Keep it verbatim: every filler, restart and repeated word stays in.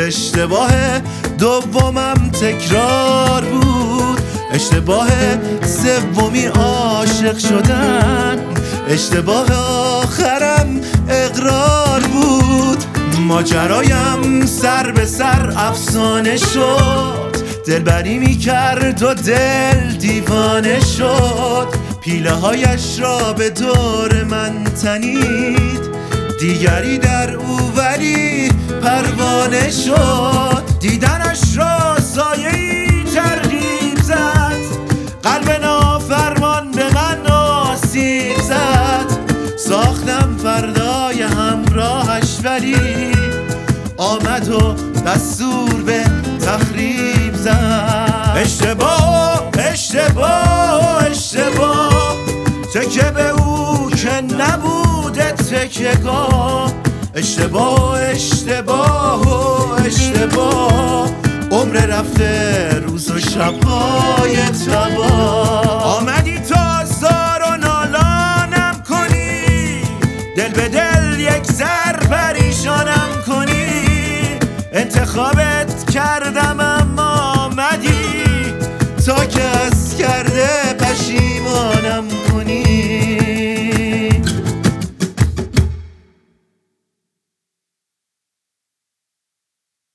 اشتباه دومم تکرار بود، اشتباه سومی عاشق شدن، اشتباه آخرم اقرار بود. ماجرایم سر به سر افسانه شد، دلبری می کرد و دل دیوانه شد. پیله هایش را به دور من تنید، دیگری در او ولی پروانه شد. دیدنش را سایه‌ای ترغیب زد، قلب نافرمان به من آسیب زد. ساختم فردای همراهش ولی آمد و دستور به تخریب زد. اشتباه اشتباه اشتباه، تکه به او که نبوده تکیه‌گاه. اشتباه اشتباه و اشتباه، عمر رفته روز و شب‌های تباه. آمدی تا زار و نالانم کنی، دل به دل یک سر پریشانم کنی. انتخابت کردم